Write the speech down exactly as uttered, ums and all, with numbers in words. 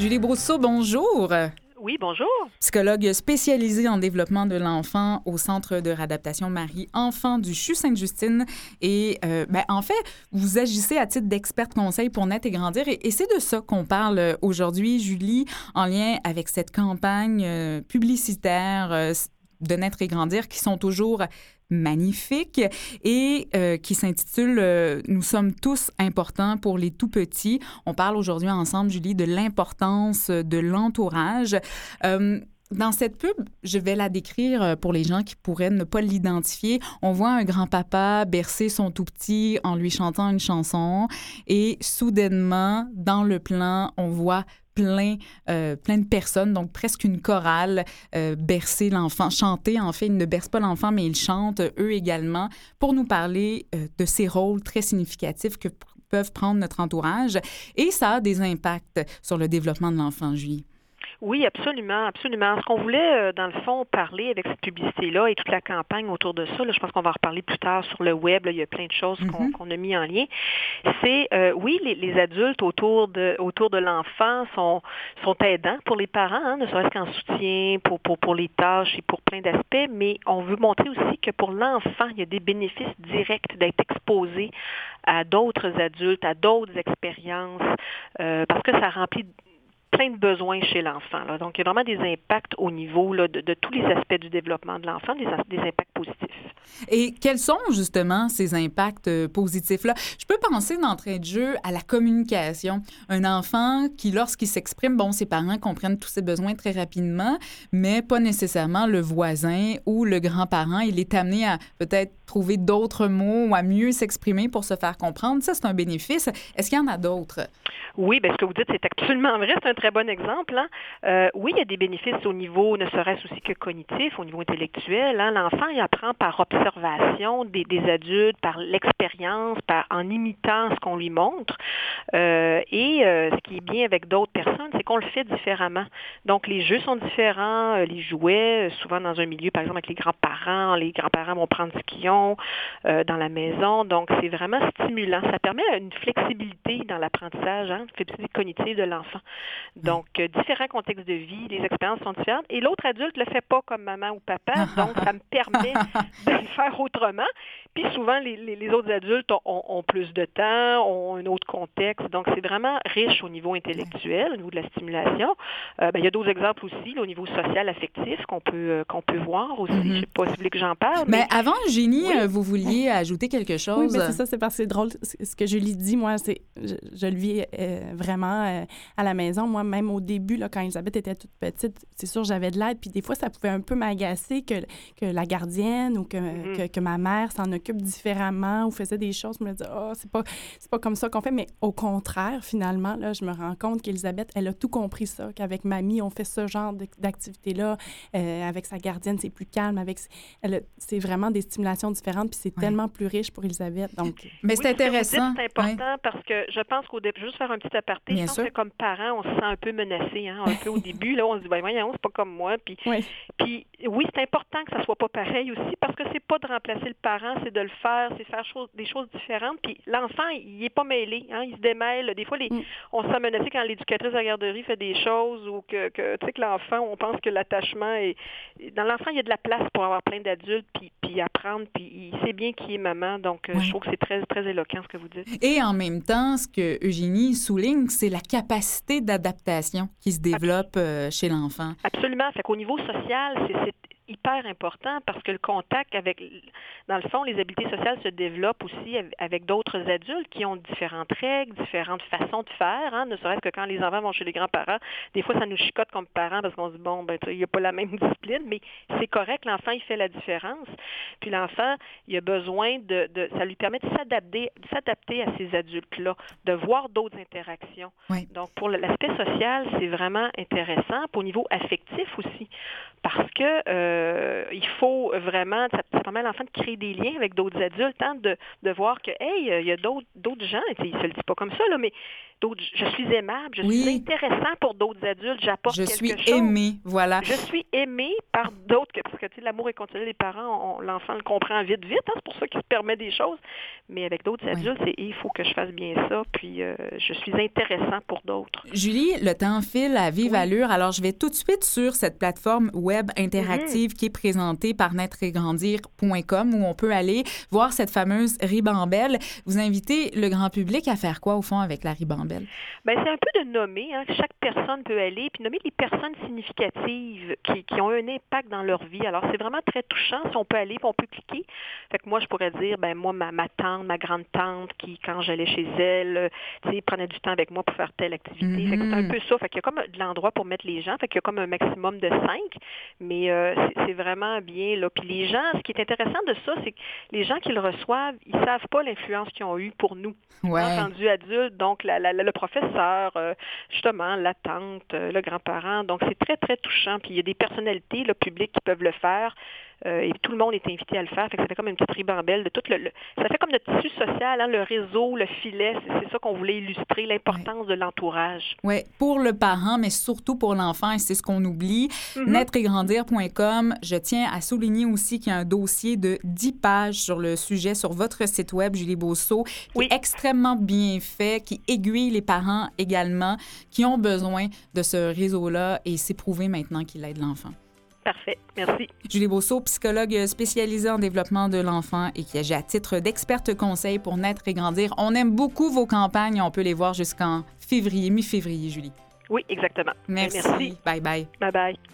Julie Brousseau, bonjour. Oui, bonjour. Psychologue spécialisée en développement de l'enfant au Centre de réadaptation Marie-Enfant du C H U Sainte-Justine. Et euh, ben, en fait, vous agissez à titre d'experte conseil pour Naître et Grandir. Et, et c'est de ça qu'on parle aujourd'hui, Julie, en lien avec cette campagne euh, publicitaire euh, de Naître et Grandir qui sont toujours magnifiques et euh, qui s'intitule euh, « Nous sommes tous importants pour les tout-petits ». On parle aujourd'hui ensemble, Julie, de l'importance de l'entourage. Euh, Dans cette pub, je vais la décrire pour les gens qui pourraient ne pas l'identifier. On voit un grand-papa bercer son tout-petit en lui chantant une chanson et soudainement, dans le plan, on voit plein, euh, plein de personnes, donc presque une chorale, euh, bercer l'enfant, chanter. En fait, ils ne bercent pas l'enfant, mais ils chantent eux également pour nous parler euh, de ces rôles très significatifs que p- peuvent prendre notre entourage. Et ça a des impacts sur le développement de l'enfant, Julie. Oui, absolument, absolument. Ce qu'on voulait, euh, dans le fond, parler avec cette publicité-là et toute la campagne autour de ça, là, je pense qu'on va en reparler plus tard sur le web, là, il y a plein de choses qu'on, Mm-hmm. qu'on a mis en lien, c'est, euh, oui, les, les adultes autour de autour de l'enfant sont, sont aidants pour les parents, hein, ne serait-ce qu'en soutien, pour, pour, pour les tâches et pour plein d'aspects, mais on veut montrer aussi que pour l'enfant, il y a des bénéfices directs d'être exposé à d'autres adultes, à d'autres expériences, euh, parce que ça remplit plein de besoins chez l'enfant. Là. Donc, il y a vraiment des impacts au niveau là, de, de tous les aspects du développement de l'enfant, des, des impacts positifs. Et quels sont justement ces impacts euh, positifs-là? Je peux penser d'entrée de jeu à la communication. Un enfant qui, lorsqu'il s'exprime, bon, ses parents comprennent tous ses besoins très rapidement, mais pas nécessairement le voisin ou le grand-parent. Il est amené à peut-être trouver d'autres mots ou à mieux s'exprimer pour se faire comprendre. Ça, c'est un bénéfice. Est-ce qu'il y en a d'autres? Oui, bien, ce que vous dites, c'est absolument vrai. C'est un très bon exemple. Hein? Euh, oui, il y a des bénéfices au niveau, ne serait-ce aussi que cognitif, au niveau intellectuel. Hein? L'enfant, il apprend par observation des, des adultes, par l'expérience, par en imitant ce qu'on lui montre. Euh, et euh, ce qui est bien avec d'autres personnes, c'est qu'on le fait différemment. Donc, les jeux sont différents, euh, les jouets, euh, souvent dans un milieu, par exemple, avec les grands-parents. Les grands-parents vont prendre ce qu'ils ont euh, dans la maison. Donc, c'est vraiment stimulant. Ça permet une flexibilité dans l'apprentissage, hein? Flexibilité cognitive de l'enfant. Donc, euh, différents contextes de vie, les expériences sont différentes. Et l'autre adulte ne le fait pas comme maman ou papa, donc ça me permet de le faire autrement. Puis souvent, les, les, les autres adultes ont, ont, ont plus de temps, ont un autre contexte. Donc, c'est vraiment riche au niveau intellectuel, au niveau de la stimulation. Euh, ben, il y a d'autres exemples aussi, là, au niveau social, affectif, qu'on peut, euh, qu'on peut voir aussi. Mm-hmm. Je ne sais pas si vous voulez que j'en parle. Mais, mais avant, Eugénie, oui. euh, vous vouliez ajouter quelque chose? Oui, mais c'est ça, c'est parce que c'est drôle. Ce que Julie dit, moi, c'est je, je le vis euh, vraiment euh, à la maison. Moi, même au début, là, quand Elisabeth était toute petite, c'est sûr, j'avais de l'aide. Puis des fois, ça pouvait un peu m'agacer que, que la gardienne ou que, mm-hmm. que, que ma mère s'en occupe différemment ou faisait des choses. Je me disais, oh, c'est pas, c'est pas comme ça qu'on fait. Mais au contraire, finalement, là, je me rends compte qu'Elisabeth, elle a tout compris ça, qu'avec mamie, on fait ce genre d'activité-là. Euh, avec sa gardienne, c'est plus calme. Avec, elle a, c'est vraiment des stimulations différentes. Puis c'est ouais. tellement plus riche pour Elisabeth. Donc, mais c'est oui, intéressant. C'est important ouais. parce que je pense qu'au début, juste faire un petit aparté, Bien je pense sûr. que comme parents, on se sent un peu menacé, hein, un peu au début. Là, on se dit, ben voyons, c'est pas comme moi. Puis oui. puis oui, c'est important que ça soit pas pareil aussi parce que c'est pas de remplacer le parent, c'est de le faire, c'est faire chose, des choses différentes. Puis l'enfant, il est pas mêlé, hein, il se démêle. Des fois, les, mm. on se sent menacé quand l'éducatrice de la garderie fait des choses ou que, que tu sais, que l'enfant, on pense que l'attachement est... Dans l'enfant, il y a de la place pour avoir plein d'adultes puis, puis apprendre, puis il sait bien qui est maman. Donc, oui. je trouve que c'est très, très éloquent ce que vous dites. Et en même temps, ce que Eugénie souligne, c'est la capacité d'adaptation qui se développe euh, chez l'enfant. Absolument. Fait qu'au niveau social, c'est, c'est hyper important parce que le contact avec, dans le fond, les habiletés sociales se développent aussi avec d'autres adultes qui ont différentes règles, différentes façons de faire, hein, ne serait-ce que quand les enfants vont chez les grands-parents, des fois ça nous chicote comme parents parce qu'on se dit, bon, ben, il n'y a pas la même discipline, mais c'est correct, l'enfant, il fait la différence. Puis l'enfant, il a besoin de, de ça lui permet de s'adapter, de s'adapter à ces adultes-là, de voir d'autres interactions. Oui. Donc, pour l'aspect social, c'est vraiment intéressant, puis au niveau affectif aussi, parce que euh, il faut vraiment, ça, ça permet à l'enfant de créer des liens avec d'autres adultes, hein, de, de voir que, hey, il y a d'autres, d'autres gens, il ne se le dit pas comme ça, là, mais d'autres. Je suis aimable, je Oui. suis intéressant pour d'autres adultes, j'apporte Je quelque suis chose. aimée, voilà. Je suis aimée par d'autres, que- parce que tu sais, l'amour inconditionnel des parents, on- l'enfant le comprend vite, vite, hein, c'est pour ça qu'il se permet des choses. Mais avec d'autres Oui. adultes, c'est il faut que je fasse bien ça, puis euh, je suis intéressant pour d'autres. Julie, le temps file à vive Oui. allure, alors je vais tout de suite sur cette plateforme web interactive Mm-hmm. qui est présentée par naître et grandir point com où on peut aller voir cette fameuse ribambelle. Vous invitez le grand public à faire quoi au fond avec la ribambelle? Ben, c'est un peu de nommer, hein, que chaque personne peut aller, puis nommer les personnes significatives qui, qui ont un impact dans leur vie. Alors, c'est vraiment très touchant. Si on peut aller, puis on peut cliquer. Fait que moi, je pourrais dire, ben moi, ma, ma tante, ma grande-tante, qui, quand j'allais chez elle, euh, tu sais, prenait du temps avec moi pour faire telle activité. Mm-hmm. Fait que c'est un peu ça. Fait qu'il y a comme de l'endroit pour mettre les gens. Fait qu'il y a comme un maximum de cinq. Mais euh, c'est, c'est vraiment bien, là. Puis les gens, ce qui est intéressant de ça, c'est que les gens qui le reçoivent, ils savent pas l'influence qu'ils ont eue pour nous. Ouais. Rendus adultes, donc la, la, le professeur, euh, justement, la tante, euh, le grand-parent. Donc, c'est très, très touchant. Puis, il y a des personnalités là, publiques qui peuvent le faire. Euh, et tout le monde est invité à le faire. Fait que ça fait comme une petite ribambelle de tout le... le ça fait comme notre tissu social, hein, le réseau, le filet. C'est, c'est ça qu'on voulait illustrer, l'importance ouais. de l'entourage. Oui, pour le parent, mais surtout pour l'enfant, et c'est ce qu'on oublie. Mm-hmm. naître et grandir point com. Je tiens à souligner aussi qu'il y a un dossier de dix pages sur le sujet sur votre site web, Julie Beauceau, qui oui. est extrêmement bien fait, qui aiguille les parents également, qui ont besoin de ce réseau-là, et c'est prouvé maintenant qu'il aide l'enfant. Parfait. Merci. Julie Beauceau, psychologue spécialisée en développement de l'enfant et qui agit à titre d'experte conseil pour naître et grandir. On aime beaucoup vos campagnes. On peut les voir jusqu'en février, mi-février, Julie. Oui, exactement. Merci. Merci. Bye bye. Bye bye.